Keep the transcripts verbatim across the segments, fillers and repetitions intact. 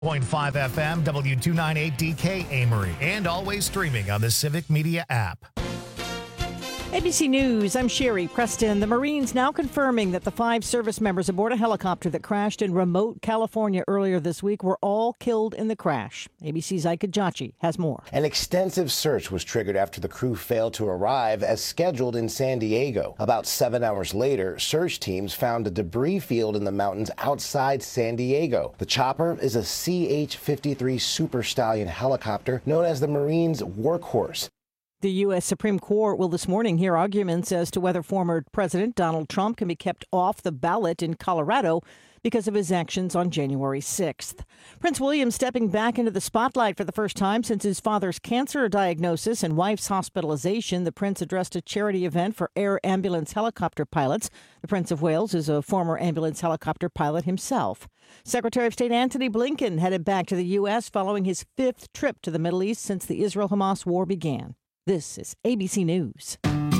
point five F M, W two ninety-eight D K Amory, and always streaming on the Civic Media app. A B C News, I'm Sherry Preston. The Marines now confirming that the five service members aboard a helicopter that crashed in remote California earlier this week were all killed in the crash. A B C's Ike Jachi has more. An extensive search was triggered after the crew failed to arrive as scheduled in San Diego. About seven hours later, search teams found a debris field in the mountains outside San Diego. The chopper is a C H fifty-three Super Stallion helicopter known as the Marines' workhorse. The U S. Supreme Court will this morning hear arguments as to whether former President Donald Trump can be kept off the ballot in Colorado because of his actions on January sixth. Prince William stepping back into the spotlight for the first time since his father's cancer diagnosis and wife's hospitalization. The prince addressed a charity event for air ambulance helicopter pilots. The Prince of Wales is a former ambulance helicopter pilot himself. Secretary of State Antony Blinken headed back to the U S following his fifth trip to the Middle East since the Israel-Hamas war began. This is A B C News.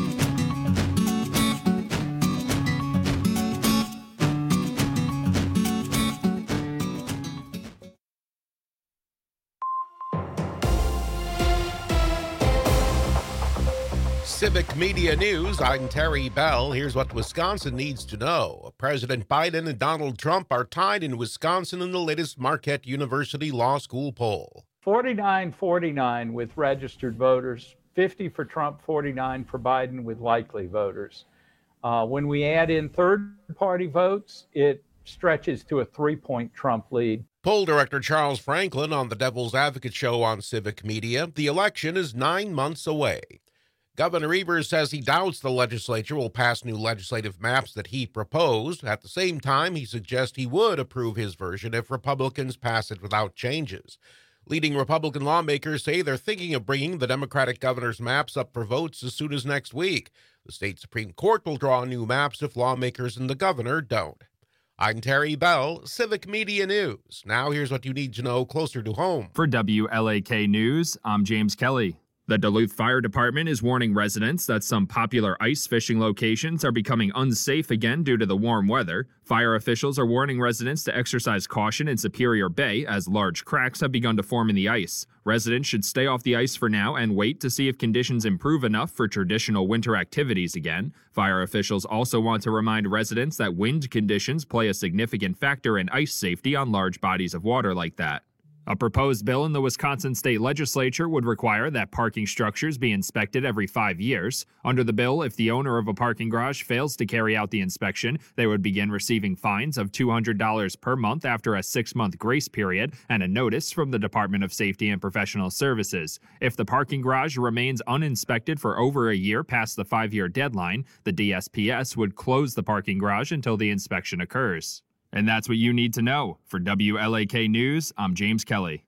Civic Media News, I'm Terry Bell. Here's what Wisconsin needs to know. President Biden and Donald Trump are tied in Wisconsin in the latest Marquette University Law School poll. forty-nine forty-nine with registered voters. fifty for Trump, forty-nine for Biden with likely voters. Uh, when we add in third-party votes, it stretches to a three-point Trump lead. Poll director Charles Franklin on the Devil's Advocate show on Civic Media. The election is nine months away. Governor Evers says he doubts the legislature will pass new legislative maps that he proposed. At the same time, he suggests he would approve his version if Republicans pass it without changes. Leading Republican lawmakers say they're thinking of bringing the Democratic governor's maps up for votes as soon as next week. The state Supreme Court will draw new maps if lawmakers and the governor don't. I'm Terry Bell, Civic Media News. Now here's what you need to know closer to home. For W L A K News, I'm James Kelly. The Duluth Fire Department is warning residents that some popular ice fishing locations are becoming unsafe again due to the warm weather. Fire officials are warning residents to exercise caution in Superior Bay as large cracks have begun to form in the ice. Residents should stay off the ice for now and wait to see if conditions improve enough for traditional winter activities again. Fire officials also want to remind residents that wind conditions play a significant factor in ice safety on large bodies of water like that. A proposed bill in the Wisconsin state legislature would require that parking structures be inspected every five years. Under the bill, if the owner of a parking garage fails to carry out the inspection, they would begin receiving fines of two hundred dollars per month after a six-month grace period and a notice from the Department of Safety and Professional Services. If the parking garage remains uninspected for over a year past the five-year deadline, the D S P S would close the parking garage until the inspection occurs. And that's what you need to know. For W L A K News, I'm James Kelly.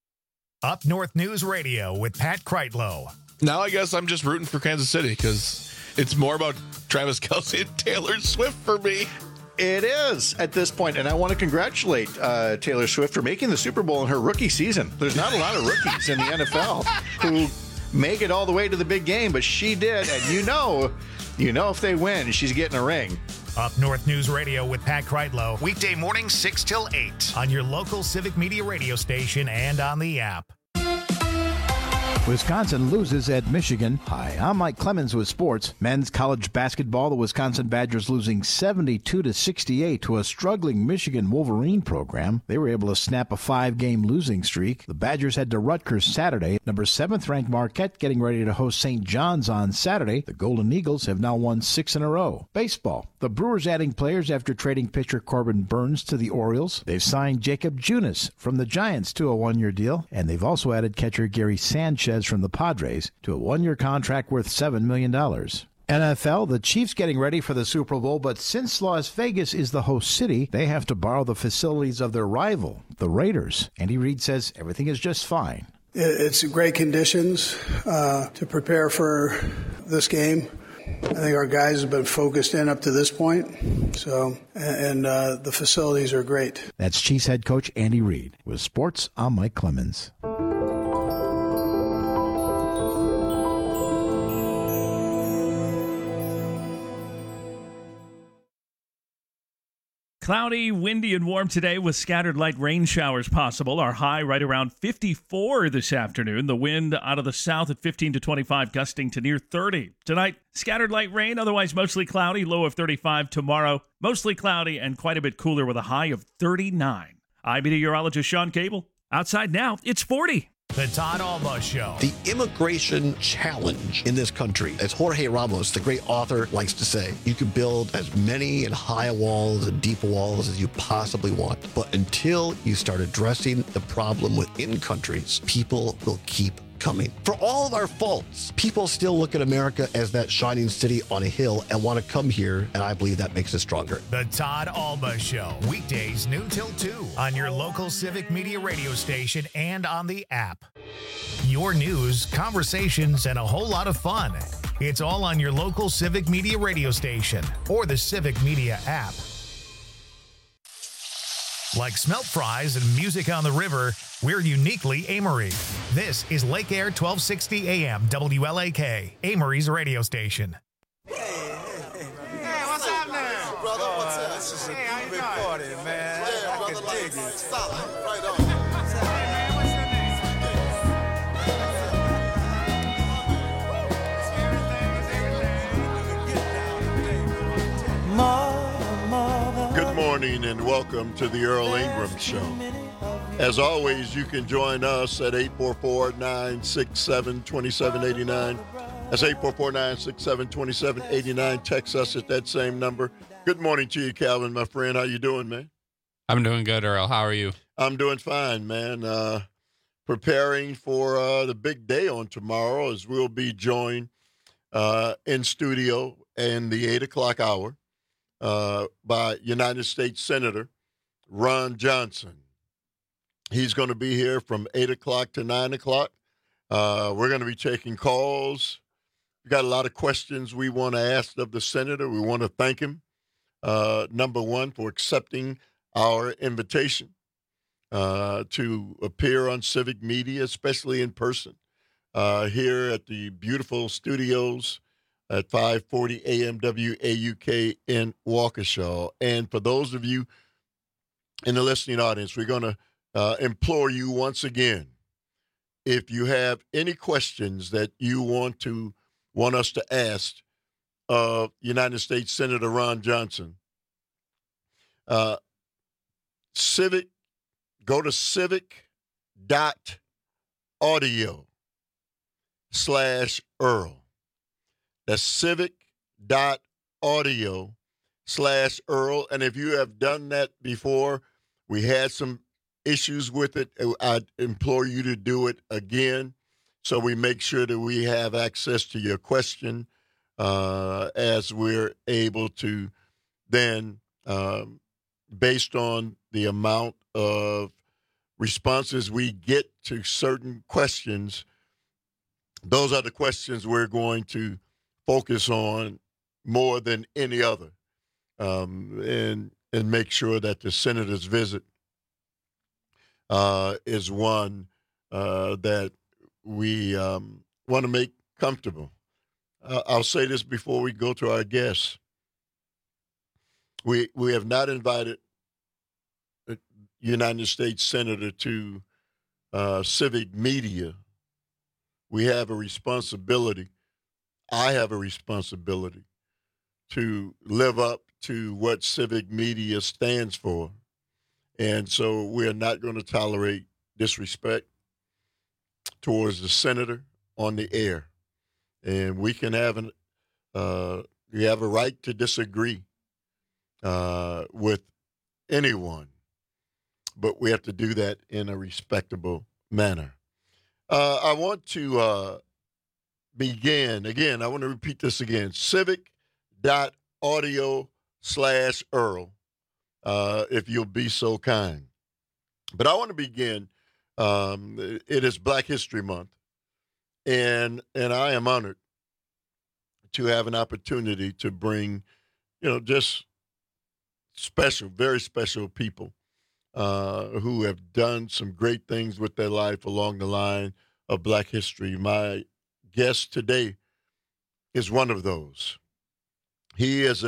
Up North News Radio with Pat Kreitlow. Now I guess I'm just rooting for Kansas City because it's more about Travis Kelce and Taylor Swift for me. It is at this point, and I want to congratulate uh, Taylor Swift for making the Super Bowl in her rookie season. There's not a lot of rookies in the N F L who make it all the way to the big game, but she did, and you know, you know if they win, she's getting a ring. Up North News Radio with Pat Kreitlow. Weekday morning six till eight on your local Civic Media radio station and on the app. Wisconsin loses at Michigan. Hi, I'm Mike Clemens with sports. Men's college basketball, the Wisconsin Badgers losing seventy-two to sixty-eight to a struggling Michigan Wolverine program. They were able to snap a five-game losing streak. The Badgers head to Rutgers Saturday. Number seventh ranked Marquette getting ready to host Saint John's on Saturday. The Golden Eagles have now won six in a row. Baseball. The Brewers adding players after trading pitcher Corbin Burns to the Orioles. They've signed Jacob Junis from the Giants to a one-year deal, and they've also added catcher Gary Sanchez from the Padres to a one-year contract worth seven million dollars. N F L, the Chiefs getting ready for the Super Bowl, but since Las Vegas is the host city, they have to borrow the facilities of their rival, the Raiders. Andy Reid says everything is just fine. It's great conditions uh, to prepare for this game. I think our guys have been focused in up to this point, so and uh, the facilities are great. That's Chiefs head coach Andy Reid. With sports, I'm Mike Clemens. Cloudy, windy, and warm today with scattered light rain showers possible. Our high right around fifty-four this afternoon. The wind out of the south at fifteen to twenty-five, gusting to near thirty. Tonight, scattered light rain, otherwise mostly cloudy, low of thirty-five. Tomorrow, mostly cloudy and quite a bit cooler with a high of thirty-nine. I'm meteorologist Sean Cable. Outside now, it's forty. The Todd Alba Show. The immigration challenge in this country, as Jorge Ramos, the great author, likes to say, you can build as many and high walls and deep walls as you possibly want. But until you start addressing the problem within countries, people will keep coming. For all of our faults, people still look at America as that shining city on a hill and want to come here, and I believe that makes us stronger. The Todd Alba Show, weekdays noon till two on your local Civic Media radio station and on the app. Your news, conversations, and a whole lot of fun. It's all on your local Civic Media radio station or the Civic Media app. Like smelt fries and music on the river, we're uniquely Amory. This is Lake Air twelve sixty A M W L A K, Amory's radio station. Hey, hey, hey. Hey, what's up now? Brother, what's up? This is a hey, big party, man. Yeah, I brother, like it. Stop. Right on. Hey, man, what's your name? Good morning and welcome to the Earl Ingram Show. As always, you can join us at eight four four, nine six seven, two seven eight nine. That's eight four four, nine six seven, two seven eight nine. Text us at that same number. Good morning to you, Calvin, my friend. How you doing, man? I'm doing good, Earl. How are you? I'm doing fine, man. Uh, preparing for uh, the big day on tomorrow as we'll be joined uh, in studio in the eight o'clock hour uh, by United States Senator Ron Johnson. He's going to be here from eight o'clock to nine o'clock. Uh, we're going to be taking calls. We've got a lot of questions we want to ask of the senator. We want to thank him, uh, number one, for accepting our invitation uh, to appear on Civic Media, especially in person, uh, here at the beautiful studios at five forty A M W A U K in Waukesha. And for those of you in the listening audience, we're going to Uh, implore you once again, if you have any questions that you want to want us to ask of uh, United States Senator Ron Johnson, uh, Civic, go to civic dot audio slash Earl. That's civic dot audio slash Earl. And if you have done that before, we had some issues with it, I implore you to do it again so we make sure that we have access to your question uh, as we're able to then, um, based on the amount of responses we get to certain questions, those are the questions we're going to focus on more than any other um, and, and make sure that the senator's visit Uh, is one uh, that we um, want to make comfortable. Uh, I'll say this before we go to our guests. We we have not invited a United States Senator to uh, Civic Media. We have a responsibility. I have a responsibility to live up to what Civic Media stands for. And so we're not going to tolerate disrespect towards the senator on the air. And we can have an, uh, we have a right to disagree uh, with anyone, but we have to do that in a respectable manner. Uh, I want to uh, begin, again, I want to repeat this again, civic dot audio slash Earl. Uh, if you'll be so kind. But I want to begin. Um, it is Black History Month, and and I am honored to have an opportunity to bring, you know, just special, very special people uh, who have done some great things with their life along the line of Black history. My guest today is one of those. He is a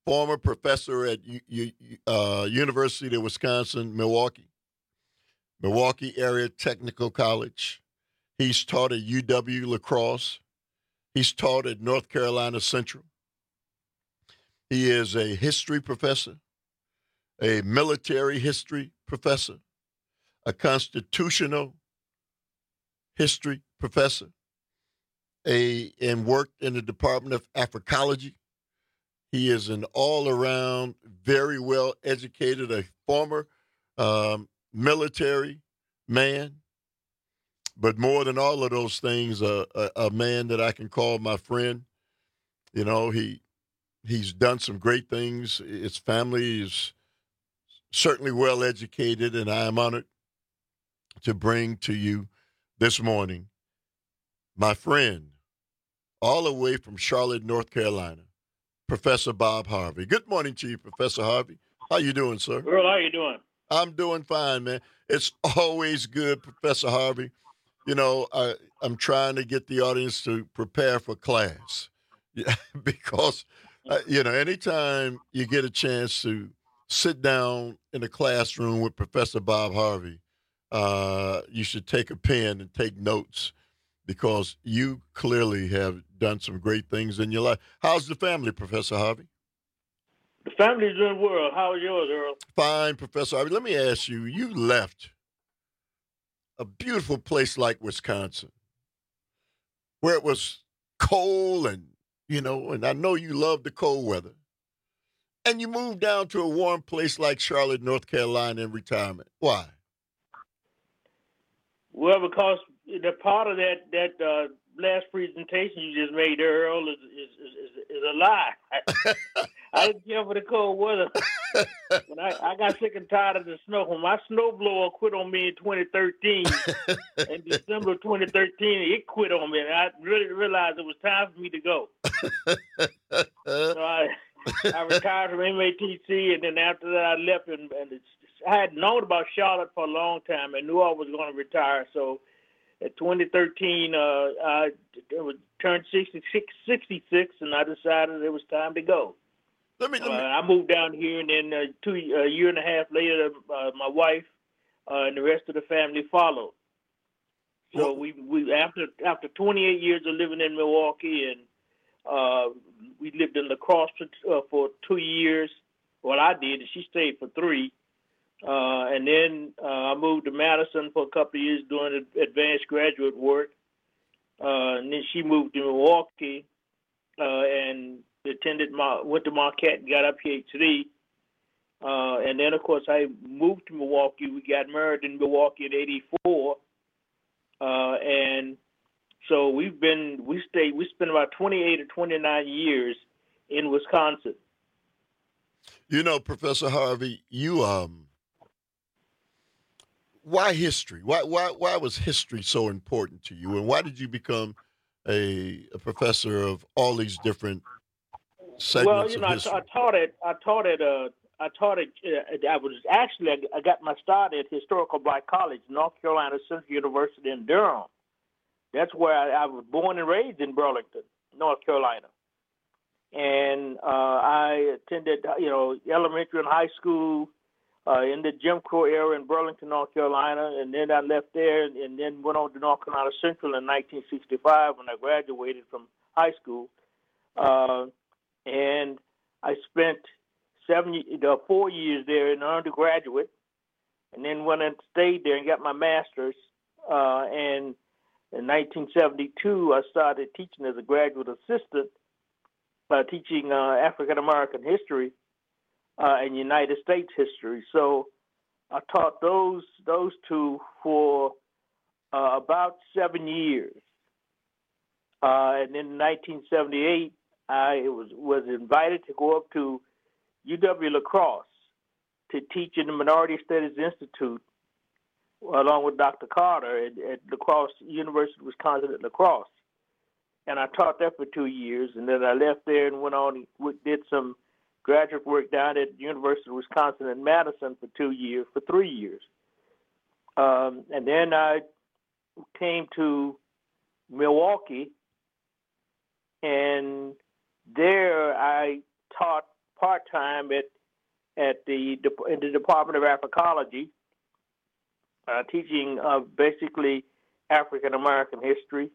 former professor at U- U- uh, University of Wisconsin, Milwaukee, Milwaukee Area Technical College. He's taught at U W La Crosse. He's taught at North Carolina Central. He is a history professor, a military history professor, a constitutional history professor, a and worked in the Department of Africology. He is an all-around, very well-educated, a former um, military man, but more than all of those things, uh, a, a man that I can call my friend. You know, he he's done some great things. His family is certainly well-educated, and I am honored to bring to you this morning my friend, all the way from Charlotte, North Carolina, Professor Bob Harvey. Good morning to you, Professor Harvey. How you doing, sir? Earl, how you doing? I'm doing fine, man. It's always good, Professor Harvey. You know, I, I'm trying to get the audience to prepare for class yeah, because, uh, you know, anytime you get a chance to sit down in a classroom with Professor Bob Harvey, uh, you should take a pen and take notes because you clearly have done some great things in your life. How's the family, Professor Harvey? The family's doing well. How is yours, Earl? Fine, Professor Harvey. Let me ask you, you left a beautiful place like Wisconsin where it was cold and, you know, and I know you love the cold weather. And you moved down to a warm place like Charlotte, North Carolina in retirement. Why? Well, because the part of that that uh, last presentation you just made, Earl, is is, is, is a lie. I, I didn't care for the cold weather. When I, I got sick and tired of the snow. When my snowblower quit on me in twenty thirteen, in December of twenty thirteen, it quit on me, and I really realized it was time for me to go. So I, I retired from M A T C, and then after that, I left, and, and it's, I had known about Charlotte for a long time and knew I was going to retire. So at twenty thirteen, uh, I turned sixty-six, sixty-six, and I decided it was time to go. Let me, let me. Uh, I moved down here, and then uh, two a year and a half later, uh, my wife uh, and the rest of the family followed. So well, we we after after twenty-eight years of living in Milwaukee, and uh, we lived in La Crosse for, uh, for two years. Well, I did, and she stayed for three. Uh, and then uh, I moved to Madison for a couple of years doing advanced graduate work. Uh, and then she moved to Milwaukee uh, and attended my went to Marquette and got a P H D. Uh, and then, of course, I moved to Milwaukee. We got married in Milwaukee in eighty-four. Uh, and so we've been, we stayed, we spent about twenty-eight or twenty-nine years in Wisconsin. You know, Professor Harvey, you, um, why history? Why, why, why was history so important to you? And why did you become a, a professor of all these different segments well, you know, of history? I, I taught it, I taught it, uh, I taught it, uh, I was actually, I got my start at Historical Black College, North Carolina Central University in Durham. That's where I, I was born and raised in Burlington, North Carolina. And uh, I attended, you know, elementary and high school uh, in the Jim Crow era in Burlington, North Carolina. And then I left there and, and then went on to North Carolina Central in nineteen sixty-five when I graduated from high school. Uh, and I spent seven, uh, four years there in undergraduate, and then went and stayed there and got my master's. Uh, and in nineteen seventy-two, I started teaching as a graduate assistant, uh, teaching uh, African American history uh, and United States history. So I taught those those two for uh, about seven years. Uh, and then in nineteen seventy-eight, I was was invited to go up to U W La Crosse to teach in the Minority Studies Institute along with Doctor Carter at, at La Crosse, University of Wisconsin at La Crosse. And I taught that for two years, and then I left there and went on and did some graduate work down at the University of Wisconsin in Madison for two years, for three years. Um, and then I came to Milwaukee, and there I taught part-time at at the in the Department of Africology, uh, teaching uh, basically African American history.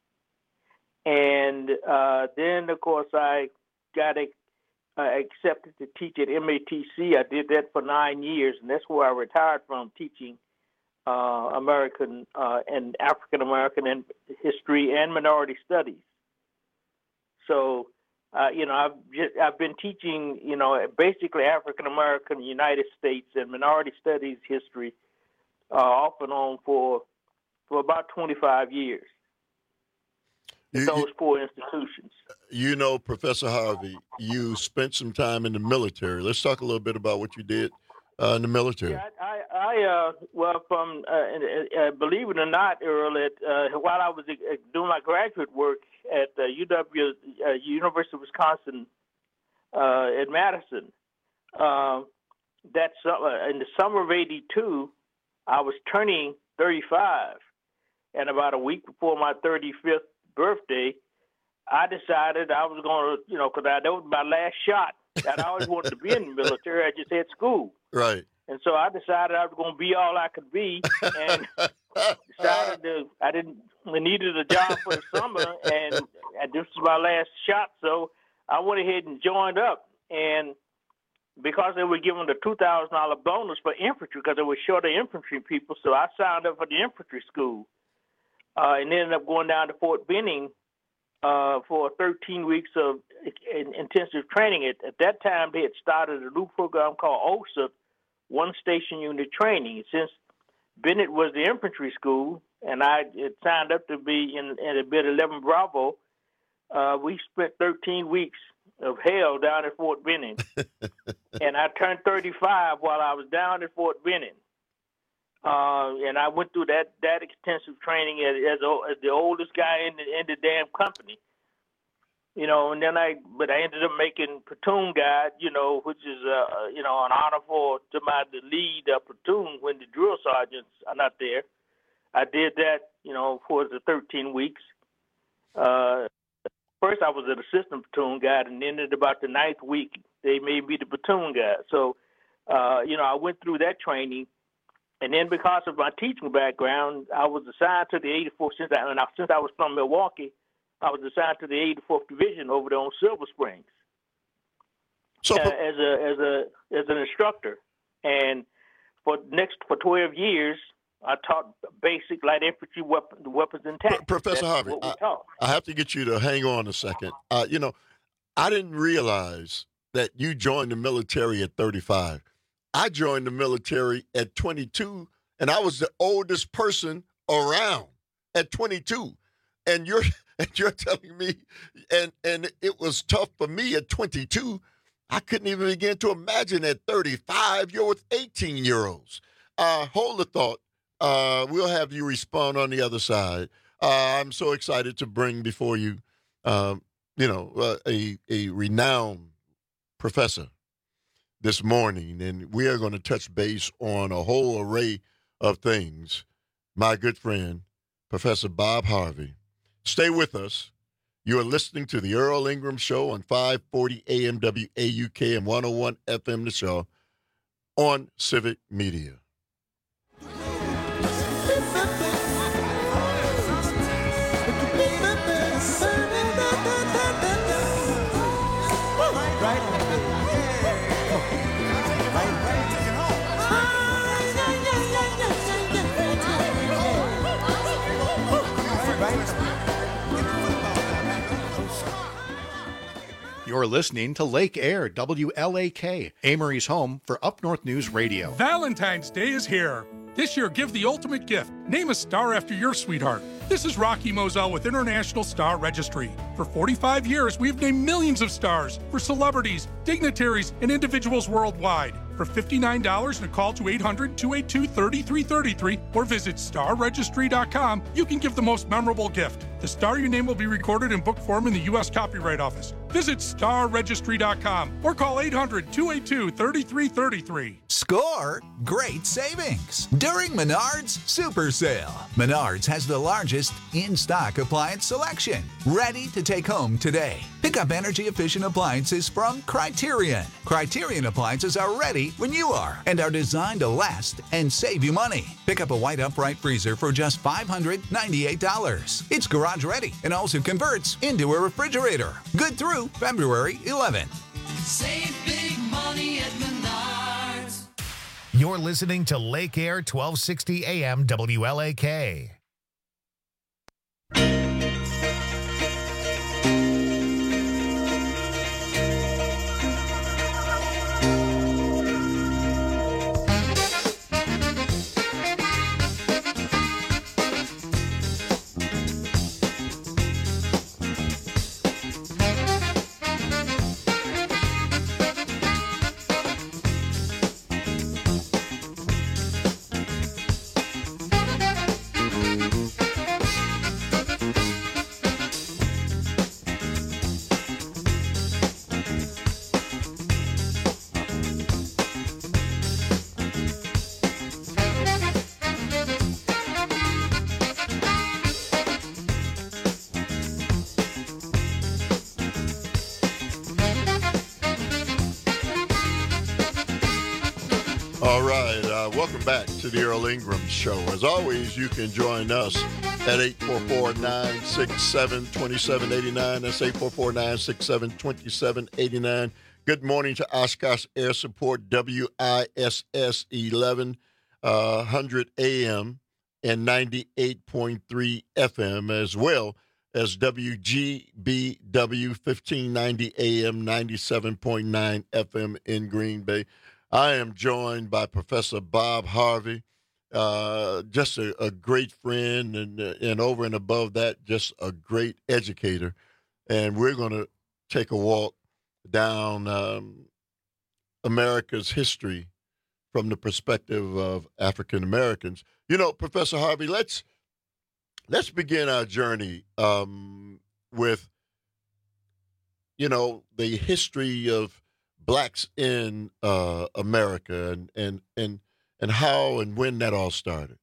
And uh, then, of course, I got a, uh, accepted to teach at M A T C. I did that for nine years, and that's where I retired from teaching uh, American uh, and African American and history and minority studies. So, uh, you know, I've just, I've been teaching, you know, basically African American, United States, and minority studies history uh, off and on for for about twenty-five years. You, those you, four institutions. You know, Professor Harvey, you spent some time in the military. Let's talk a little bit about what you did uh, in the military. Yeah, I, I, I uh, well, from uh, uh, believe it or not, Earl, at, uh, while I was uh, doing my graduate work at uh, U W, uh, University of Wisconsin uh, at Madison, uh, that uh, in the summer of eighty-two, I was turning thirty-five, and about a week before my thirty-fifth birthday, I decided I was going to, you know, because that was my last shot. I always wanted to be in the military. I just had school. Right. And so I decided I was going to be all I could be, and decided to, I didn't I needed a job for the summer, and, and this was my last shot. So I went ahead and joined up. And because they were giving the two thousand dollars bonus for infantry, because they were short of infantry people, so I signed up for the infantry school. Uh, and ended up going down to Fort Benning uh, for thirteen weeks of in, intensive training. At, at that time, they had started a new program called O S U P, One Station Unit Training. Since Bennett was the infantry school, and I had signed up to be in, in a bit eleven Bravo, uh, we spent thirteen weeks of hell down at Fort Benning. And I turned thirty-five while I was down at Fort Benning. Uh, and I went through that, that extensive training as, as, as the oldest guy in the, in the damn company, you know. And then I, but I ended up making platoon guide, you know, which is uh, you know, an honor for to my the lead uh, platoon when the drill sergeants are not there. I did that, you know, for the thirteen weeks. Uh, first, I was an assistant platoon guide, and then at about the ninth week, they made me the platoon guide. So, uh, you know, I went through that training. And then because of my teaching background, I was assigned to the eighty-fourth, since I, and I, since I was from Milwaukee, I was assigned to the eighty-fourth Division over there on Silver Springs so, uh, as a as a as an instructor. And for next for twelve years, I taught basic light infantry weapon, weapons and tactics. Professor Harvey, I, I have to get you to hang on a second. Uh, you know, I didn't realize that you joined the military at thirty-five. I joined the military at twenty-two, and I was the oldest person around at twenty-two. And you're and you're telling me, and and it was tough for me at twenty-two. I couldn't even begin to imagine at thirty-five. You're with eighteen-year-olds. Uh, hold the thought. Uh, we'll have you respond on the other side. Uh, I'm so excited to bring before you, um, you know, uh, a a renowned professor this morning, and we are going to touch base on a whole array of things. My good friend, Professor Bob Harvey. Stay with us. You are listening to the Earl Ingram Show on five forty A M W A U K and one oh one F M The Show on Civic Media. You're listening to Lake Air, W L A K, Amory's home for Up North News Radio. Valentine's Day is here. This year, give the ultimate gift. Name a star after your sweetheart. This is Rocky Moselle with International Star Registry. For forty-five years, we've named millions of stars for celebrities, dignitaries, and individuals worldwide. For fifty-nine dollars and a call to eight hundred, two eight two, three three three three or visit star registry dot com, you can give the most memorable gift. The star your name will be recorded in book form in the U S Copyright Office. Visit star registry dot com or call eight hundred, two eight two, three three three three. Score great savings during Menards Super Sale. Menards has the largest in-stock appliance selection, ready to take home today. Pick up energy-efficient appliances from Criterion. Criterion appliances are ready when you are and are designed to last and save you money. Pick up a white upright freezer for just five hundred ninety-eight dollars. It's garage ready and also converts into a refrigerator. Good through February eleventh. Save big money at Menards. You're listening to Lake Air twelve sixty A M W L A K. All right, uh, welcome back to the Earl Ingram Show. As always, you can join us at eight four four, nine six seven, two seven eight nine. That's eight four four, nine six seven, two seven eight nine. Good morning to Oshkosh Air Support, W I S S eleven hundred A M and ninety-eight point three F M, as well as W G B W fifteen ninety A M, ninety-seven point nine F M in Green Bay. I am joined by Professor Bob Harvey, uh, just a, a great friend, and and over and above that, just a great educator. And we're going to take a walk down um, America's history from the perspective of African Americans. You know, Professor Harvey, let's let's begin our journey um, with, you know, the history of blacks in uh, America, and, and and and how and when that all started.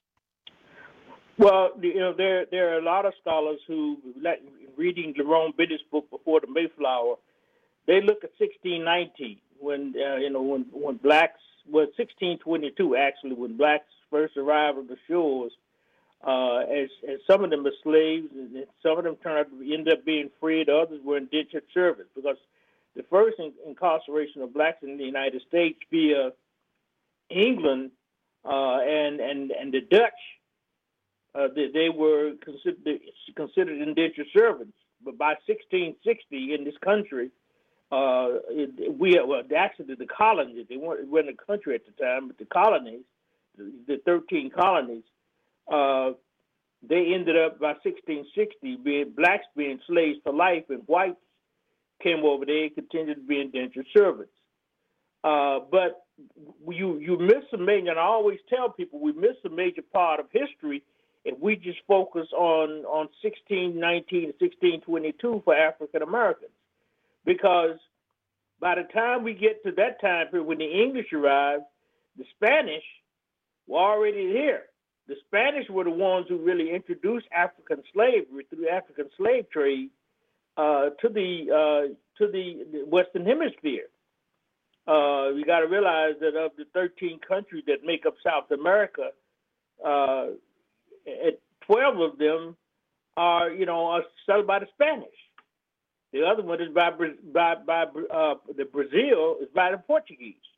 Well, you know, there there are a lot of scholars who, like reading Jerome Bennett's book Before the Mayflower, they look at sixteen nineteen when uh, you know when when blacks, well, sixteen twenty-two actually, when blacks first arrived on the shores. Uh, as, as some of them were slaves, and some of them turned out to end up being freed. Others were indentured servants, because the first in, incarceration of blacks in the United States via England uh, and, and and the Dutch, uh, they, they were considered considered indentured servants. But by sixteen sixty, in this country, uh, it, we well, actually the colonies, they weren't, weren't a country at the time, but the colonies, the, the thirteen colonies, uh, they ended up by sixteen sixty being blacks being slaves for life, and whites came over there and continued to be indentured servants. Uh, but you you miss a major, and I always tell people we miss a major part of history if we just focus on, on sixteen nineteen and sixteen twenty-two for African Americans. Because by the time we get to that time period when the English arrived, the Spanish were already here. The Spanish were the ones who really introduced African slavery through the African slave trade Uh, to the uh, to the Western Hemisphere. Uh, you got to realize that of the thirteen countries that make up South America, uh, twelve of them are, you know, are settled by the Spanish. The other one is by by by uh, the Brazil is by the Portuguese.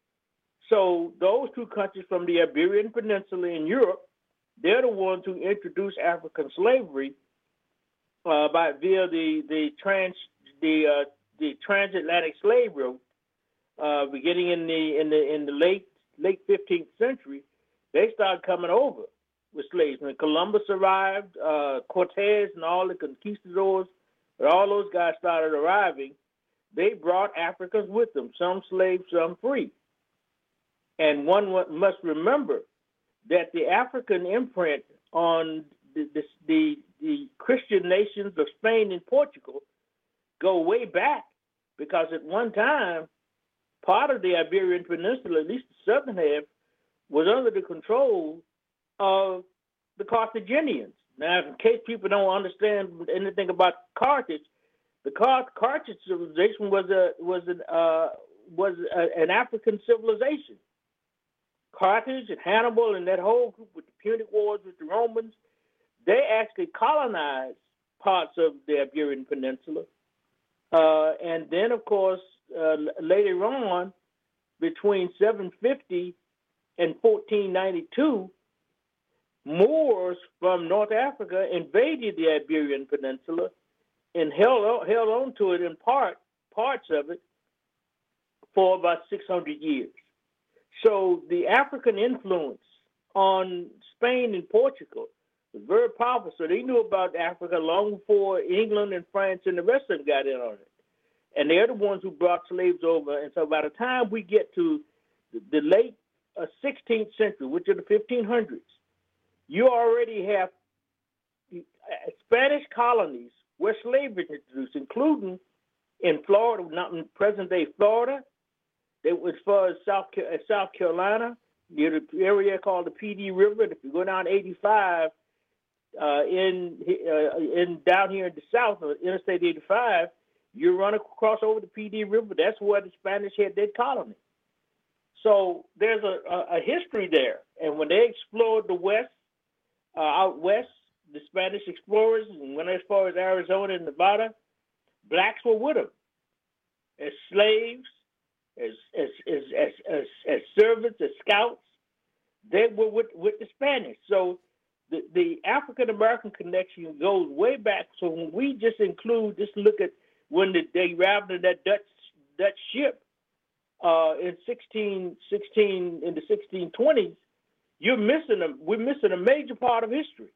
So those two countries from the Iberian Peninsula in Europe, they're the ones who introduced African slavery. Uh, by via the the trans the uh, the transatlantic slave route, uh, beginning in the in the in the late late fifteenth century, they started coming over with slaves. When Columbus arrived, uh, Cortez and all the conquistadors, and all those guys started arriving, they brought Africans with them, some slaves, some free. And one must remember that the African imprint on the the, the the Christian nations of Spain and Portugal go way back, because at one time, part of the Iberian Peninsula, at least the southern half, was under the control of the Carthaginians. Now, in case people don't understand anything about Carthage, The Carthage civilization was a was an uh, was a, an African civilization. Carthage and Hannibal and that whole group with the Punic Wars with the Romans, they actually colonized parts of the Iberian Peninsula. Uh, and then, of course, uh, later on, between seven fifty and fourteen ninety-two, Moors from North Africa invaded the Iberian Peninsula and held on, held on to it in part, parts of it, for about six hundred years. So the African influence on Spain and Portugal was very powerful. So they knew about Africa long before England and France and the rest of them got in on it. And they're the ones who brought slaves over. And so by the time we get to the late uh, sixteenth century, which are the fifteen hundreds, you already have Spanish colonies where slavery was introduced, including in Florida, not in present-day Florida. They were as far as South, South Carolina, near the area called the P D River. And if you go down eighty-five, uh, in uh, in down here in the south, Interstate eighty-five, you run across over the P D River. That's where the Spanish had their colony. So there's a, a, a history there. And when they explored the West, uh, out west, the Spanish explorers, and went as far as Arizona and Nevada, blacks were with them as slaves, as as as as, as, as servants, as scouts. They were with, with the Spanish. So the, the African-American connection goes way back. So when we just include, just look at when the, they arrived in that Dutch Dutch ship uh, in sixteen sixteen in the sixteen twenties, you're missing a we're missing a major part of history.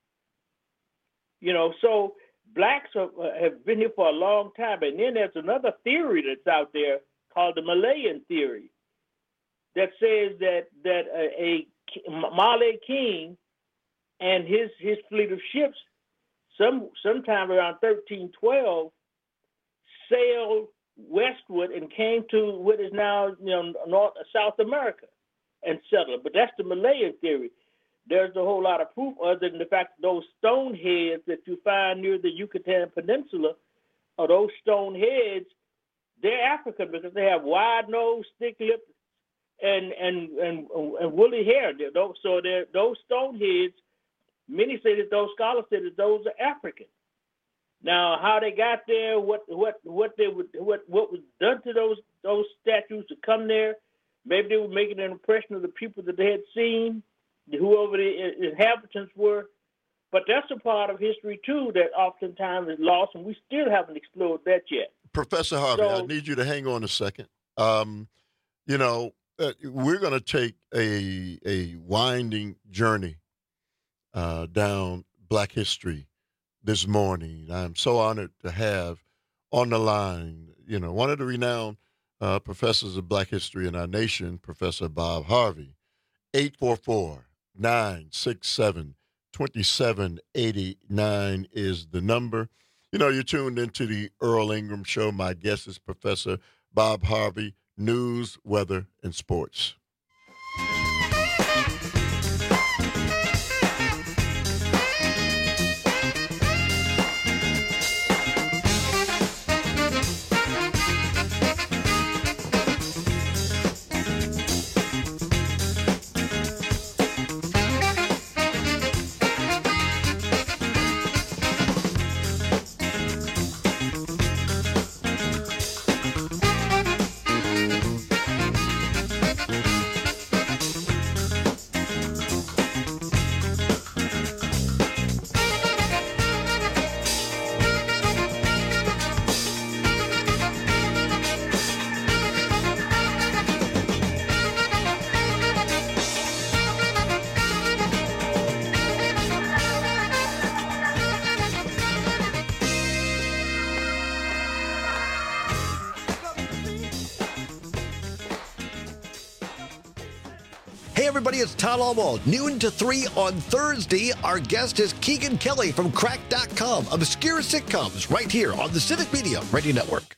You know, so blacks have, have been here for a long time, and then there's another theory that's out there called the Malayan theory that says that that a, a Malay king and his his fleet of ships, some sometime around thirteen twelve, sailed westward and came to what is now, you know, North South America and settled. But that's the Malayan theory. There's a whole lot of proof other than the fact that those stone heads that you find near the Yucatan Peninsula, or those stone heads, they're African because they have wide nose, thick lips, and and and, and woolly hair. Those, so they're, those stone heads, many say that those scholars say that those are African. Now, how they got there, what what what they would what what was done to those those statues to come there, maybe they were making an impression of the people that they had seen, whoever the inhabitants were. But that's a part of history too that oftentimes is lost, and we still haven't explored that yet. Professor Harvey, so, I need you to hang on a second. Um, you know, uh, we're going to take a a winding journey uh, down Black history this morning. I'm so honored to have on the line, you know, one of the renowned uh, professors of Black history in our nation, Professor Bob Harvey. eight four four, nine six seven, two seven eight nine is the number. You know, you're tuned into the Earl Ingram Show. My guest is Professor Bob Harvey, news, weather, and sports. Hey, everybody, it's Todd Alwald. Noon to three on Thursday. Our guest is Keegan Kelly from Crack dot com. Obscure sitcoms right here on the Civic Media Radio Network.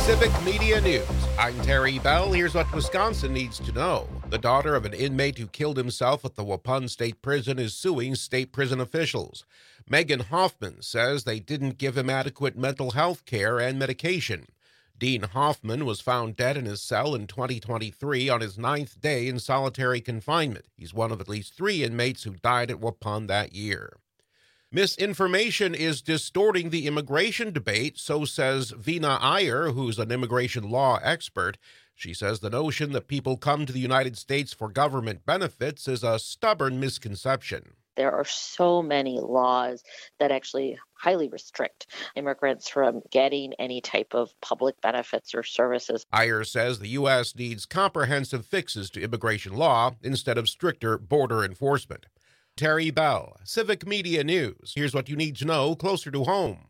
Civic Media News. I'm Terry Bell. Here's what Wisconsin needs to know. The daughter of an inmate who killed himself at the Waupun State Prison is suing state prison officials. Megan Hoffman says they didn't give him adequate mental health care and medication. Dean Hoffman was found dead in his cell in twenty twenty-three on his ninth day in solitary confinement. He's one of at least three inmates who died at Waupun that year. Misinformation is distorting the immigration debate, so says Vina Iyer, who's an immigration law expert. She says the notion that people come to the United States for government benefits is a stubborn misconception. There are so many laws that actually highly restrict immigrants from getting any type of public benefits or services. Iyer says the U S needs comprehensive fixes to immigration law instead of stricter border enforcement. Terry Bell, Civic Media News. Here's what you need to know closer to home.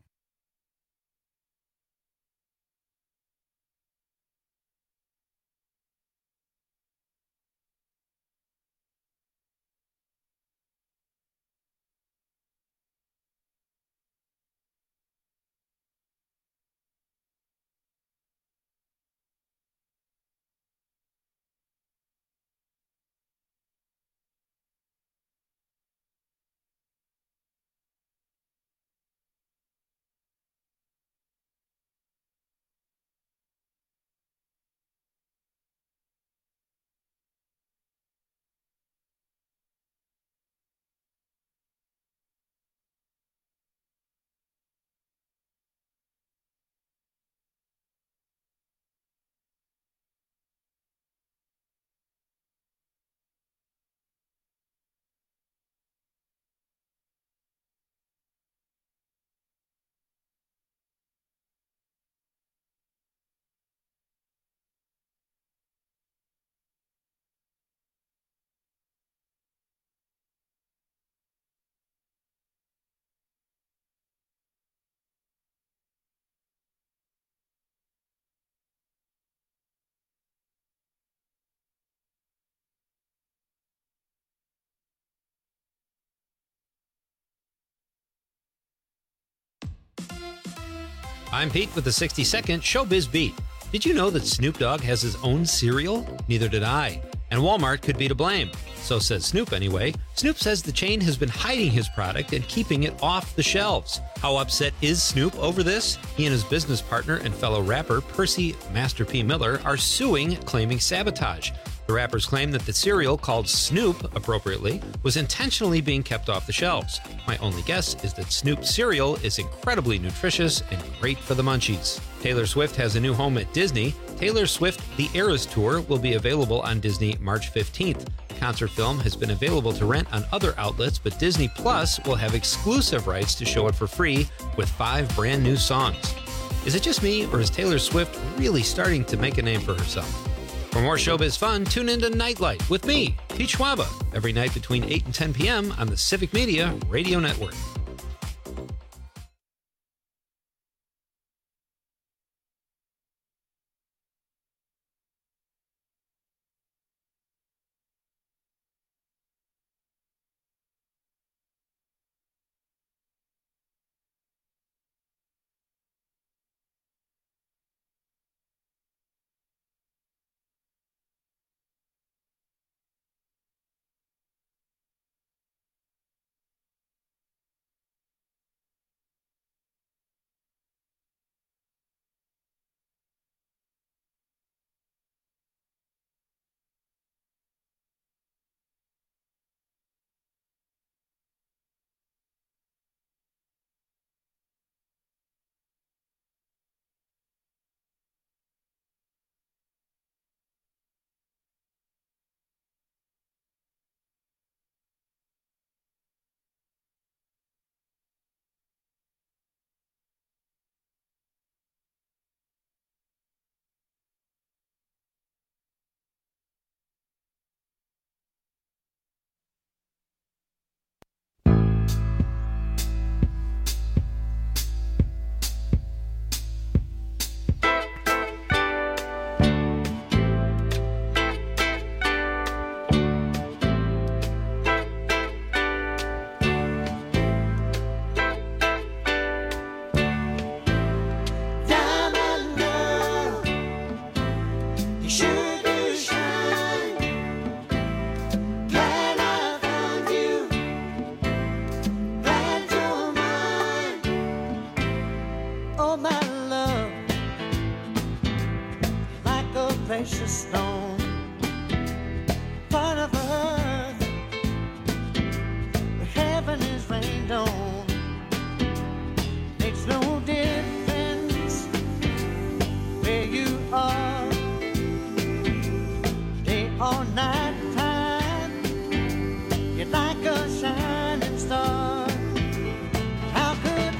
I'm Pete with the sixty second Showbiz Beat. Did you know that Snoop Dogg has his own cereal? Neither did I. And Walmart could be to blame. So says Snoop anyway. Snoop says the chain has been hiding his product and keeping it off the shelves. How upset is Snoop over this? He and his business partner and fellow rapper Percy Master P. Miller are suing, claiming sabotage. The rappers claim that the cereal, called Snoop appropriately, was intentionally being kept off the shelves. My only guess is that Snoop cereal is incredibly nutritious and great for the munchies. Taylor Swift has a new home at Disney. Taylor Swift The Eras Tour will be available on Disney March fifteenth. The concert film has been available to rent on other outlets, but Disney Plus will have exclusive rights to show it for free with five brand new songs. Is it just me, or is Taylor Swift really starting to make a name for herself? For more showbiz fun, tune into Nightlight with me, Pete Schwaba, every night between eight and ten p.m. on the Civic Media Radio Network. Oh, my love, like a precious stone, part of earth, heaven is rained on. Makes no difference where you are, day or night time, you're like a shining star. How could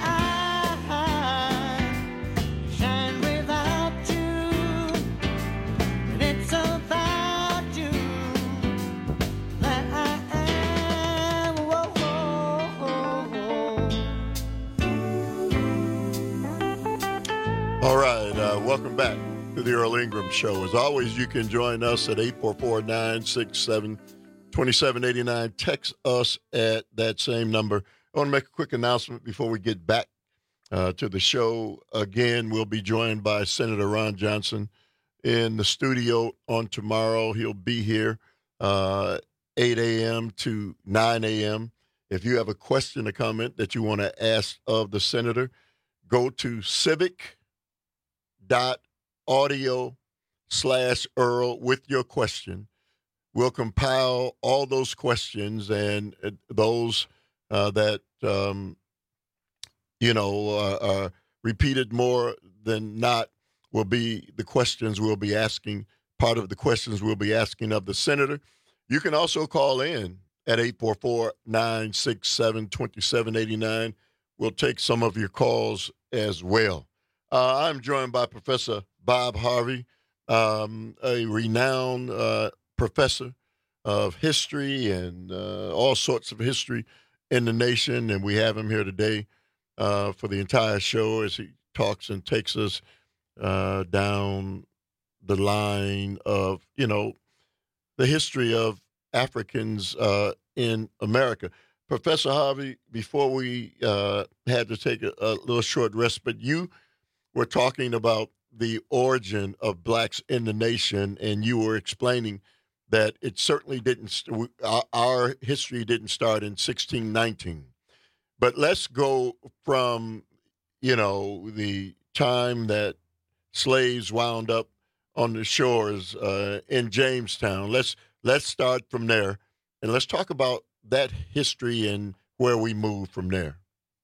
I shine without you? And it's about you that I am. Whoa, whoa, whoa. All right, uh, welcome back to the Earl Ingram Show. As always, you can join us at eight four four, nine six seven, two seven eight nine. Text us at that same number. I want to make a quick announcement before we get back uh, to the show. Again, we'll be joined by Senator Ron Johnson in the studio on tomorrow. He'll be here uh, eight a.m. to nine a.m. If you have a question or comment that you want to ask of the senator, go to civic dot audio slash Earl with your question. We'll compile all those questions and uh, those uh, that, um, you know, uh, are repeated more than not will be the questions we'll be asking, part of the questions we'll be asking of the senator. You can also call in at eight four four, nine six seven, two seven eight nine. We'll take some of your calls as well. Uh, I'm joined by Professor Bob Harvey, um, a renowned uh, professor of history and uh, all sorts of history in the nation, and we have him here today uh, for the entire show as he talks and takes us uh, down the line of, you know, the history of Africans uh, in America. Professor Harvey, before we uh, had to take a, a little short respite, you were talking about the origin of blacks in the nation, and you were explaining that it certainly didn't, st- our, our history didn't start in sixteen nineteen. But let's go from, you know, the time that slaves wound up on the shores uh, in Jamestown. Let's let's start from there, and let's talk about that history and where we move from there.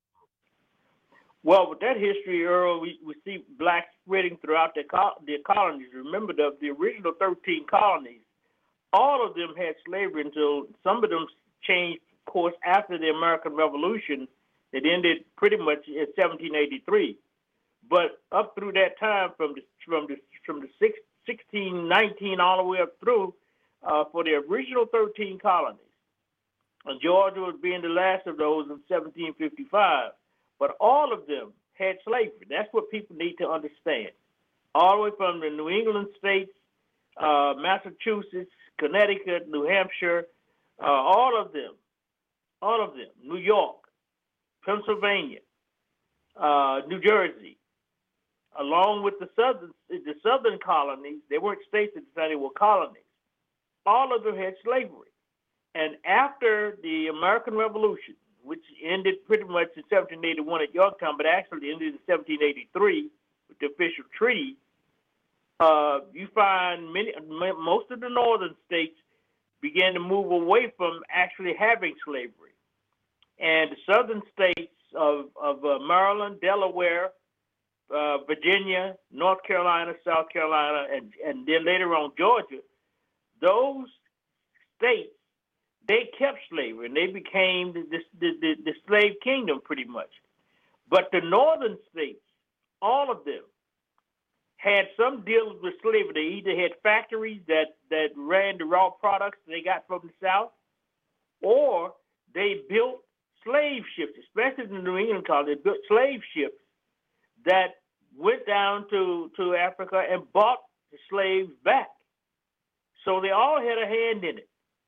Well, with that history, Earl, we, we see blacks spreading throughout the, col- the colonies. Remember, the, the original thirteen colonies, all of them had slavery until some of them changed course after the American Revolution. It ended pretty much in seventeen eighty-three. But up through that time, from the from the from the six, sixteen nineteen all the way up through, uh, for the original thirteen colonies, and Georgia was being the last of those in seventeen fifty-five. But all of them had slavery. That's what people need to understand. All the way from the New England states, uh, Massachusetts, Connecticut, New Hampshire, uh, all of them, all of them, New York, Pennsylvania, uh, New Jersey, along with the southern the southern colonies. They weren't states at the time; they were colonies. All of them had slavery. And after the American Revolution, which ended pretty much in seventeen eighty-one at Yorktown, but actually ended in seventeen eighty-three with the official treaty, uh, you find many, most of the northern states began to move away from actually having slavery. And the southern states of, of uh, Maryland, Delaware, uh, Virginia, North Carolina, South Carolina, and, and then later on Georgia, those states, they kept slavery, and they became the, the, the, the slave kingdom pretty much. But the northern states, all of them, had some deals with slavery. They either had factories that, that ran the raw products they got from the South, or they built slave ships, especially in the New England colony. They built slave ships that went down to, to Africa and bought the slaves back. So they all had a hand in it.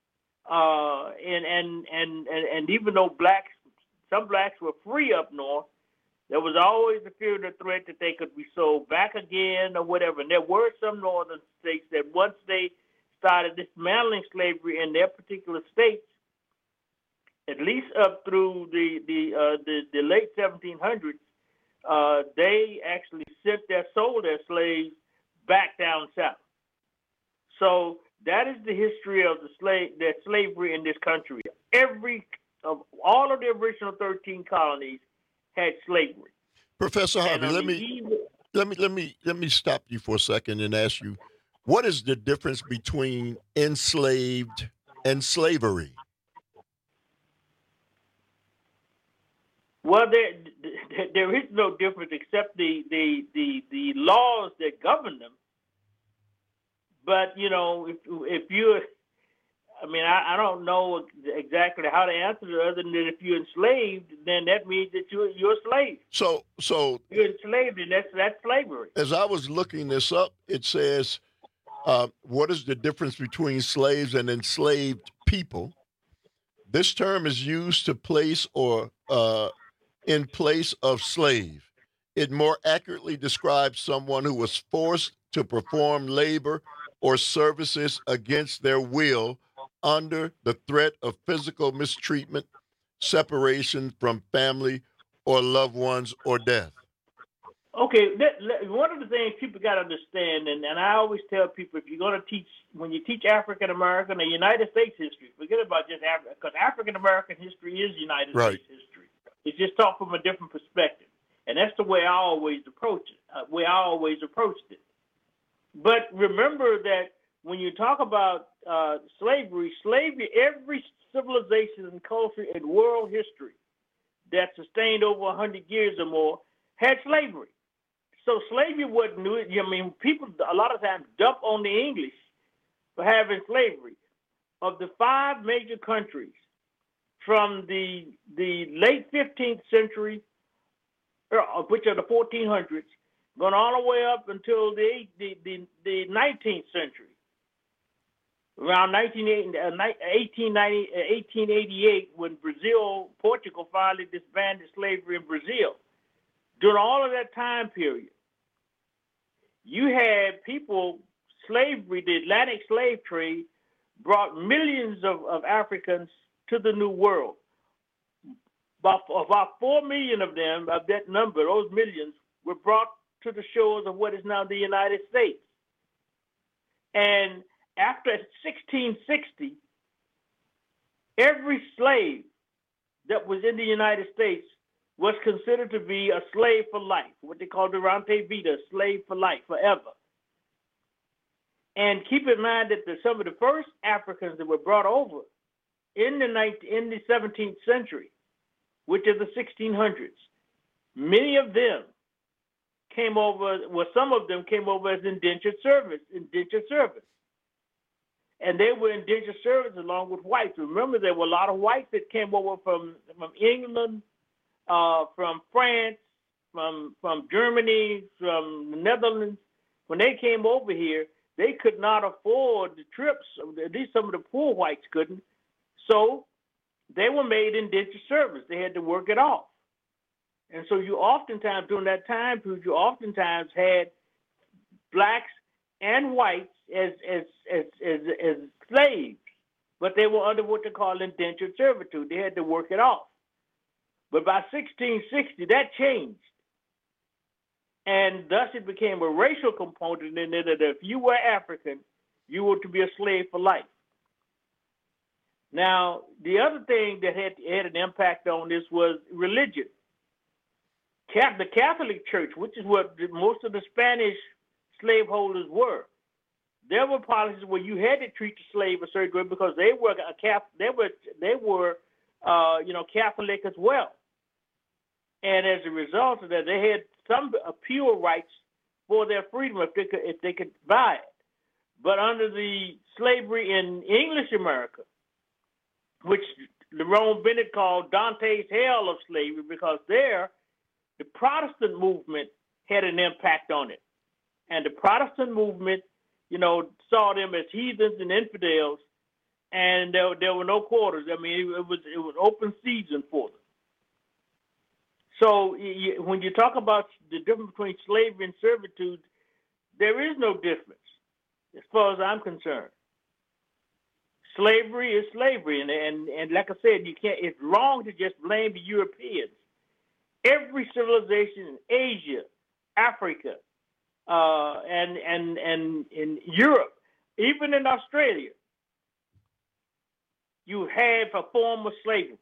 Uh, and, and, and, and, and even though blacks, some blacks were free up north, there was always the fear and the threat that they could be sold back again or whatever. And there were some northern states that once they started dismantling slavery in their particular states, at least up through the the uh, the, the late seventeen hundreds, uh, they actually sent their sold their slaves back down south. So that is the history of the slave, that slavery in this country. Every of all of the original thirteen colonies had slavery. Professor Harvey, And, I let mean, me even- let me let me let me stop you for a second and ask you, what is the difference between enslaved and slavery? Well, there, there there is no difference except the, the, the, the laws that govern them. But, you know, if if you, I mean, I, I don't know exactly how to answer it other than that if you're enslaved, then that means that you're, you're a slave. So so You're enslaved, and that's, that's slavery. as I was looking this up, it says, uh, what is the difference between slaves and enslaved people? This term is used to place or uh, in place of slave. It more accurately describes someone who was forced to perform labor or services against their will under the threat of physical mistreatment, separation from family or loved ones, or death. Okay, that, that- one of the things people got to understand, and, and I always tell people, if you're going to teach, when you teach African American or United States history, forget about just Africa, because African American history is United Right. States history. It's just taught from a different perspective, and that's the way I always approach it. Uh, way I always approached it. But remember that when you talk about uh, slavery, slavery, every civilization and culture in world history that sustained over one hundred years or more had slavery. So slavery wasn't new. I mean, people a lot of times dump on the English for having slavery. Of the five major countries from the the late fifteenth century, uh, which are the fourteen hundreds, going all the way up until the the the, the nineteenth century, around nineteen eighty-eight, when Brazil, Portugal finally disbanded slavery in Brazil. During all of that time period, you had people, slavery, the Atlantic slave trade brought millions of, of Africans to the New World. About, about four million of them, of that number, those millions, were brought to the shores of what is now the United States. And after sixteen sixty, every slave that was in the United States was considered to be a slave for life, what they call durante vita, slave for life, forever. And keep in mind that the, some of the first Africans that were brought over in the nineteenth, in the seventeenth century, which is the sixteen hundreds, many of them came over, well, some of them came over as indentured service, indentured service. And they were indentured service along with whites. Remember, there were a lot of whites that came over from, from England, uh, from France, from from Germany, from the Netherlands. When they came over here, they could not afford the trips. At least some of the poor whites couldn't. So they were made indentured service. They had to work it off. And so you oftentimes, during that time period, you oftentimes had blacks and whites as as as as, as slaves, but they were under what they call indentured servitude. They had to work it off. But by sixteen sixty, that changed. And thus it became a racial component in it that if you were African, you were to be a slave for life. Now, the other thing that had, had an impact on this was religion. The Catholic Church, which is what most of the Spanish slaveholders were, there were policies where you had to treat the slave a certain way because they were a Catholic, they were they were uh, you know Catholic as well, and as a result of that, they had some appeal rights for their freedom if they could if they could buy it. But under the slavery in English America, which Lerone Bennett called Dante's hell of slavery, because there the Protestant movement had an impact on it. And the Protestant movement, you know, saw them as heathens and infidels, and there, there were no quarters. I mean, it, it was it was open season for them. So you, when you talk about the difference between slavery and servitude, there is no difference as far as I'm concerned. Slavery is slavery, and, and, and like I said, you can't. It's wrong to just blame the Europeans. Every civilization in Asia, Africa, uh, and and and in Europe, even in Australia, you have a form of slavery.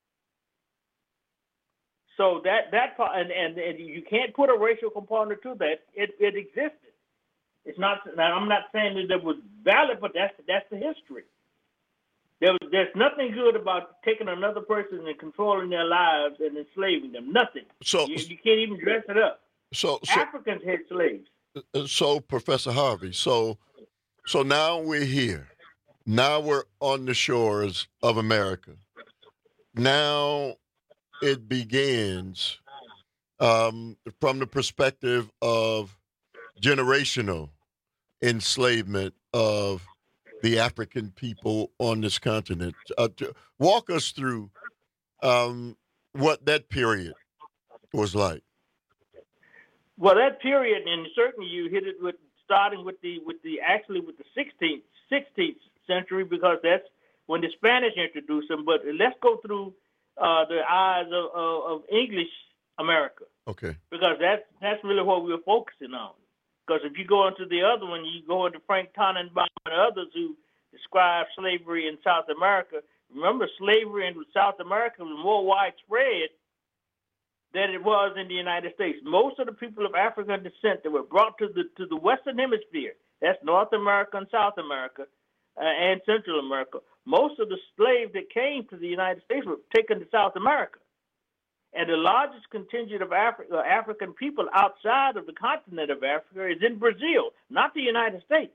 So that that part, and, and, and you can't put a racial component to that. It it existed. It's not. Now I'm not saying that it was valid, but that's that's the history. There was, there's nothing good about taking another person and controlling their lives and enslaving them. Nothing. So you, you can't even dress it up. So, so Africans had slaves. So Professor Harvey, so so now we're here. Now we're on the shores of America. Now it begins um, from the perspective of generational enslavement of the African people on this continent. Uh, to walk us through um, what that period was like. Well, that period, and certainly you hit it with starting with the with the actually with the sixteenth century, because that's when the Spanish introduced them. But let's go through uh, the eyes of, of, of English America, okay? Because that's that's really what we were focusing on. Because if you go into the other one, you go into Frank Tannenbaum and others who describe slavery in South America. Remember, slavery in South America was more widespread than it was in the United States. Most of the people of African descent that were brought to the to the Western Hemisphere, that's North America and South America uh, and Central America, most of the slaves that came to the United States were taken to South America. And the largest contingent of Afri- uh, African people outside of the continent of Africa is in Brazil, not the United States.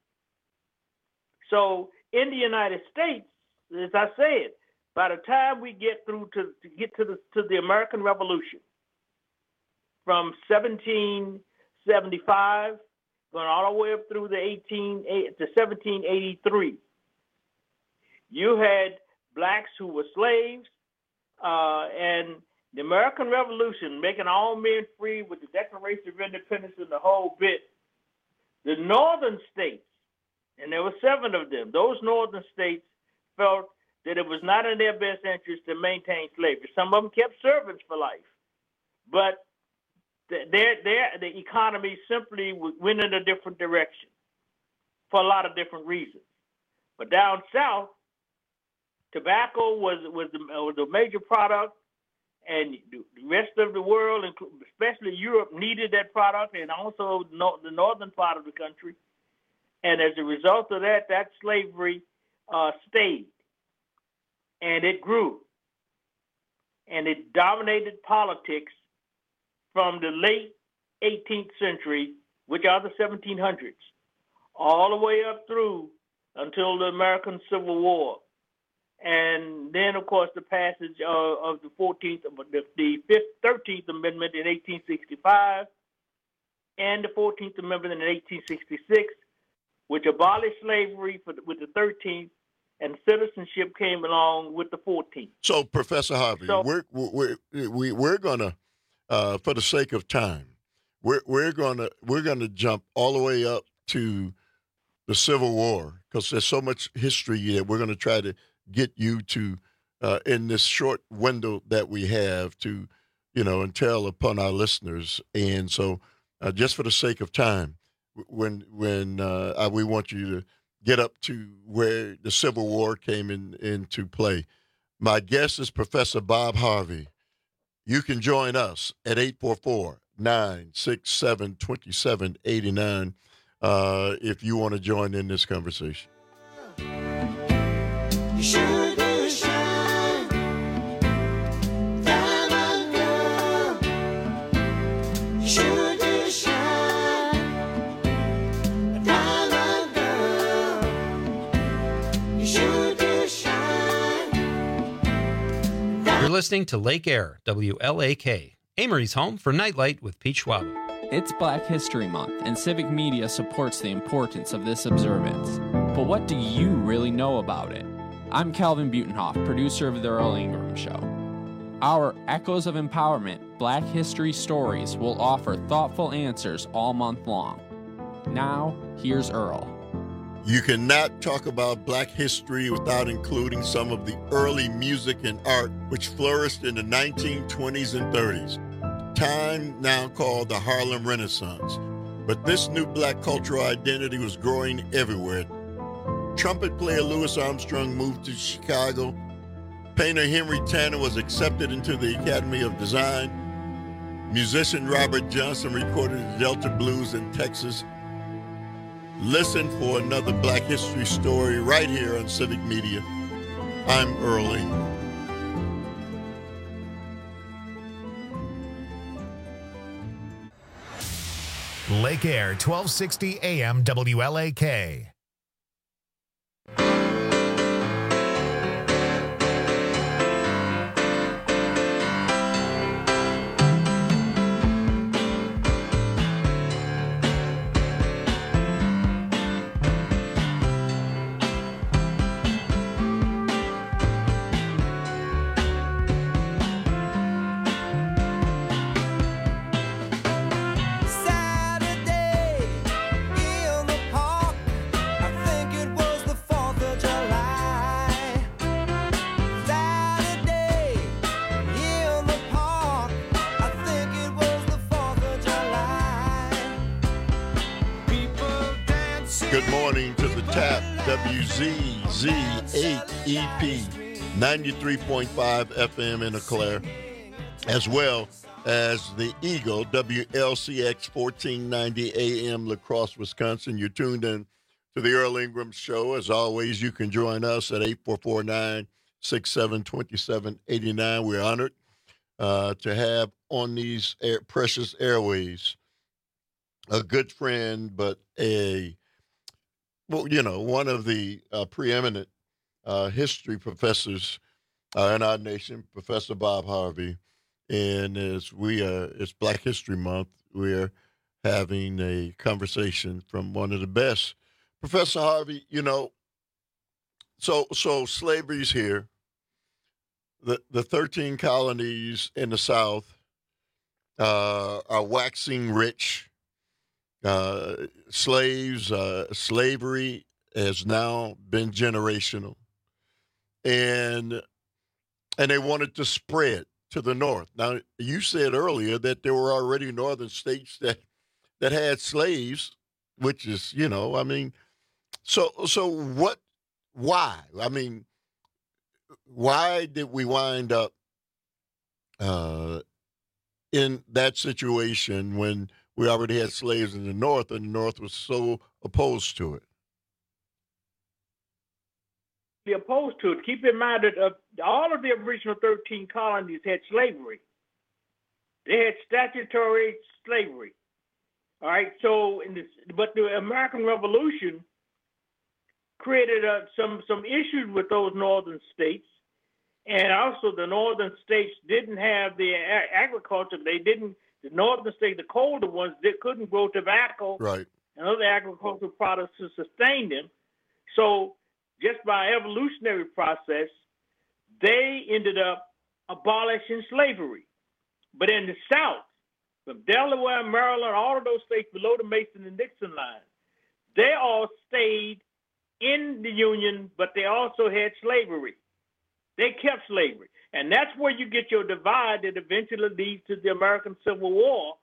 So in the United States, as I said, by the time we get through to, to get to the to the American Revolution, from seventeen seventy-five, going all the way up through the eighteen to seventeen eighty-three, you had blacks who were slaves, uh, and the American Revolution, making all men free with the Declaration of Independence and the whole bit. The northern states, and there were seven of them, those northern states felt that it was not in their best interest to maintain slavery. Some of them kept servants for life, but their their the economy simply went in a different direction for a lot of different reasons. But down south, tobacco was was the, was the major product, and the rest of the world, especially Europe, needed that product, and also the northern part of the country. And as a result of that, that slavery uh, stayed. And it grew, and it dominated politics from the late eighteenth century, which are the seventeen hundreds, all the way up through until the American Civil War. And then, of course, the passage of, of the fourteenth, the, the fifth, thirteenth Amendment in eighteen sixty-five, and the fourteenth Amendment in eighteen sixty-six, which abolished slavery for the, with the thirteenth. And citizenship came along with the fourteenth. So, Professor Harvey, so, we're we're we, we're gonna, uh, for the sake of time, we're we're gonna we're gonna jump all the way up to the Civil War, because there's so much history that we're gonna try to get you to uh, in this short window that we have to, you know, entail upon our listeners. And so, uh, just for the sake of time, when when uh, we want you to get up to where the Civil War came in, into play. My guest is Professor Bob Harvey. You can join us at eight four four, nine six seven, two seven eight nine uh, if you want to join in this conversation. You sure do shine, diamond girl. You sure do shine, diamond girl. You sure do shine. You're listening to Lake Air, W L A K, Amory's home for Nightlight with Pete Schwab. It's Black History Month, and Civic Media supports the importance of this observance. But what do you really know about it? I'm Calvin Butenhoff, producer of The Earl Ingram Show. Our Echoes of Empowerment Black History Stories will offer thoughtful answers all month long. Now, here's Earl. You cannot talk about Black history without including some of the early music and art which flourished in the nineteen twenties and thirties. time now called the Harlem Renaissance. But this new black cultural identity was growing everywhere. Trumpet player Louis Armstrong moved to Chicago. Painter Henry Tanner was accepted into the Academy of Design. Musician Robert Johnson recorded the Delta Blues in Texas. Listen for another Black History story right here on Civic Media. I'm Earl Ingram. Lake Air, twelve sixty A M W L A K. Good morning to the tap, W Z Z eight E P, ninety-three point five F M in Eau Claire, as well as the Eagle, W L C X fourteen ninety A M, La Crosse, Wisconsin. You're tuned in to the Earl Ingram Show. As always, you can join us at eight four four nine, six seven two seven eight nine. We're honored uh, to have on these air, precious airways a good friend, but a Well, you know, one of the uh, preeminent uh, history professors uh, in our nation, Professor Bob Harvey. And as we are, it's Black History Month, we're having a conversation from one of the best. Professor Harvey, you know, so so slavery's here. The the thirteen colonies in the South uh, are waxing rich. Uh, slaves, uh, slavery has now been generational, and and they wanted to spread to the north. Now, you said earlier that there were already northern states that that had slaves, which is, you know, I mean, so so what? Why? I mean, why did we wind up uh, in that situation when we already had slaves in the North, and the North was so opposed to it? Be opposed to it. Keep in mind that uh, all of the original thirteen colonies had slavery. They had statutory slavery. All right. So, in this, but the American Revolution created uh, some some issues with those northern states, and also the northern states didn't have the a- agriculture. They didn't. The northern states, the colder ones, they couldn't grow tobacco right. and other agricultural products to sustain them. So just by evolutionary process, they ended up abolishing slavery. But in the South, from Delaware, Maryland, all of those states below the Mason and Dixon line, they all stayed in the Union, but they also had slavery. They kept slavery. And that's where you get your divide that eventually leads to the American Civil War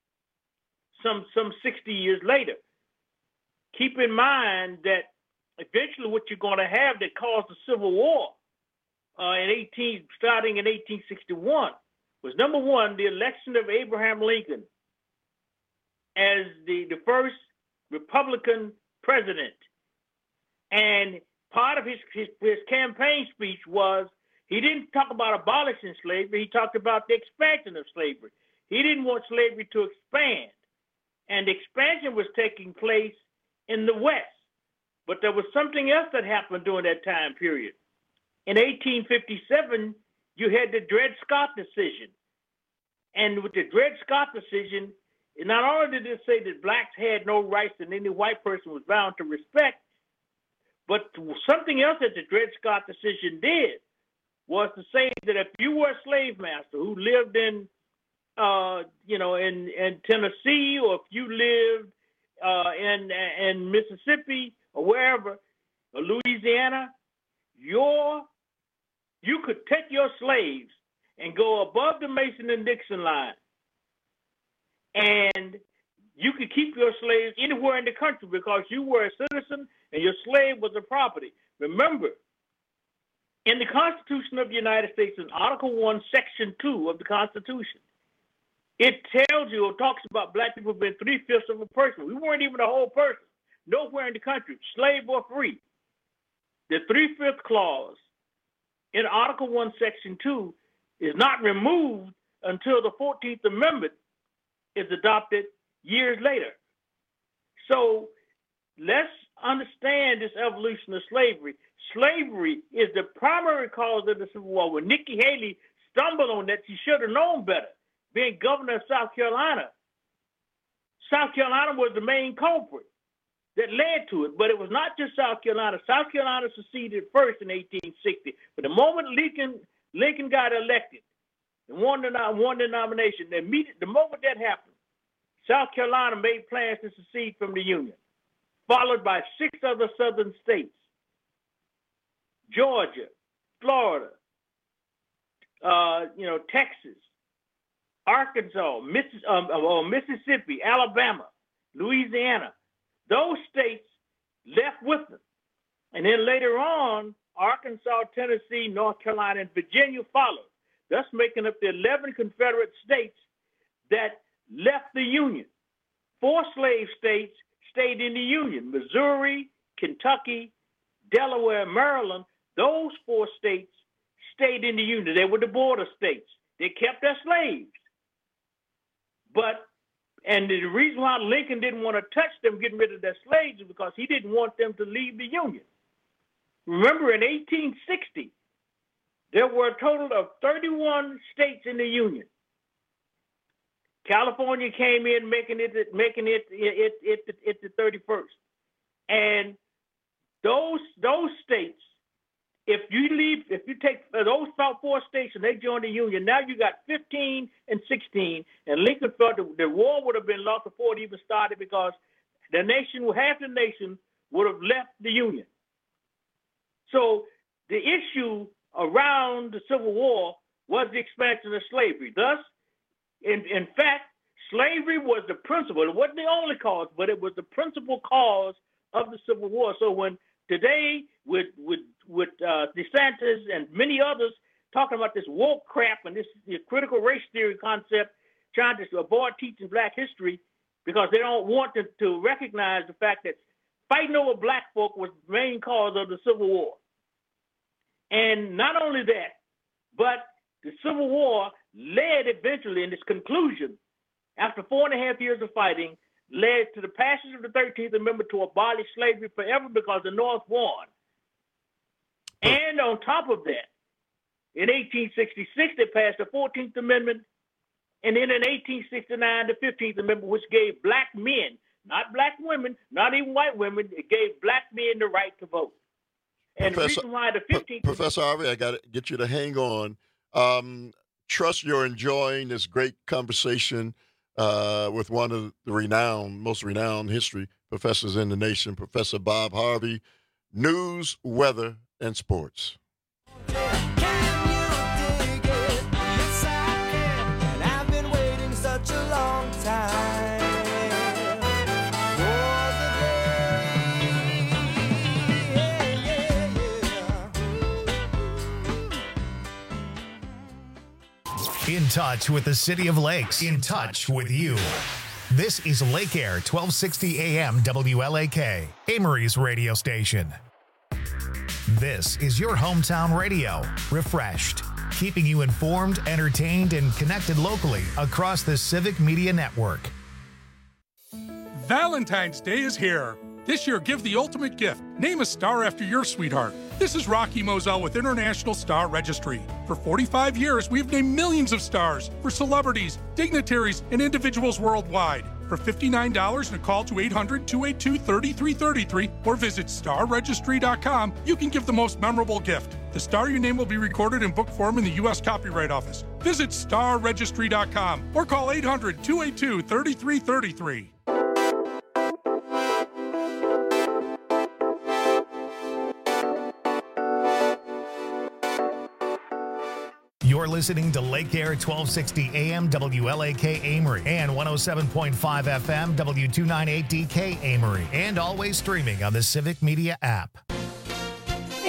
some some sixty years later. Keep in mind that eventually what you're going to have that caused the Civil War uh, in eighteen starting in eighteen sixty-one was, number one, the election of Abraham Lincoln as the, the first Republican president. And part of his, his, his campaign speech was he didn't talk about abolishing slavery. He talked about the expansion of slavery. He didn't want slavery to expand. And the expansion was taking place in the West. But there was something else that happened during that time period. In eighteen fifty-seven, you had the Dred Scott decision. And with the Dred Scott decision, not only did it say that blacks had no rights and any white person was bound to respect, but something else that the Dred Scott decision did was to say that if you were a slave master who lived in, uh, you know, in, in Tennessee, or if you lived uh, in in Mississippi or wherever, or Louisiana, your you could take your slaves and go above the Mason and Dixon line And you could keep your slaves anywhere in the country because you were a citizen and your slave was a property. Remember, in the Constitution of the United States, in Article one, Section two of the Constitution, it tells you or talks about black people being three-fifths of a person. We weren't even a whole person, nowhere in the country, slave or free. The three-fifth clause in Article one, Section two is not removed until the fourteenth Amendment is adopted years later. So let's understand this evolution of slavery. Slavery is the primary cause of the Civil War. When Nikki Haley stumbled on that, she should have known better. Being governor of South Carolina, South Carolina was the main culprit that led to it. But it was not just South Carolina. South Carolina seceded first in eighteen sixty. But the moment Lincoln Lincoln got elected and won the, won the nomination, the, immediate, the moment that happened, South Carolina made plans to secede from the Union, followed by six other southern states: Georgia, Florida, uh, you know, Texas, Arkansas, Missis- um, uh, Mississippi, Alabama, Louisiana. Those states left with them. And then later on, Arkansas, Tennessee, North Carolina, and Virginia followed, thus making up the eleven Confederate states that left the Union. Four slave states stayed in the Union: Missouri, Kentucky, Delaware, Maryland. Those four states stayed in the Union. They were the border states. They kept their slaves. But, and the reason why Lincoln didn't want to touch them getting rid of their slaves is because he didn't want them to leave the Union. Remember, in eighteen sixty, there were a total of thirty-one states in the Union. California came in, making it making it it it, it, it the thirty-first, and those those states, if you leave, if you take those about four states and they join the Union, now you got fifteen and sixteen, and Lincoln felt that the war would have been lost before it even started because the nation, half the nation, would have left the Union. So the issue around the Civil War was the expansion of slavery. Thus, In, in fact, slavery was the principal. It wasn't the only cause, but it was the principal cause of the Civil War. So when today, with with with uh, DeSantis and many others talking about this woke crap and this, this critical race theory concept, trying to avoid teaching black history because they don't want to, to recognize the fact that fighting over black folk was the main cause of the Civil War. And not only that, but the Civil War led eventually in its conclusion, after four and a half years of fighting, led to the passage of the thirteenth Amendment to abolish slavery forever because the North won. And on top of that, in eighteen sixty-six, they passed the fourteenth Amendment, and then in eighteen sixty-nine, the fifteenth Amendment, which gave black men, not black women, not even white women, it gave black men the right to vote. And Professor, the reason why the fifteenth P- Professor Harvey, I got to get you to hang on. Um, trust you're enjoying this great conversation uh, with one of the renowned, most renowned history professors in the nation, Professor Bob Harvey, news, weather, and sports. I've been waiting such a long time for the day. Yeah, yeah, In touch with the City of Lakes. In touch with you. This is Lake Air, twelve sixty A M W L A K, Amory's radio station. This is your hometown radio, refreshed, keeping you informed, entertained, and connected locally across the Civic Media Network. Valentine's Day is here. This year, give the ultimate gift. Name a star after your sweetheart. This is Rocky Moselle with International Star Registry. For forty-five years, we've named millions of stars for celebrities, dignitaries, and individuals worldwide. For fifty-nine dollars and a call to eight hundred, two eight two, three three three three or visit star registry dot com, you can give the most memorable gift. The star you name will be recorded in book form in the U S Copyright Office. Visit star registry dot com or call eight hundred, two eight two, three three three three. You're listening to Lake Air twelve sixty A M W L A K Amory and one oh seven point five F M W two ninety-eight D K Amory, and always streaming on the Civic Media app.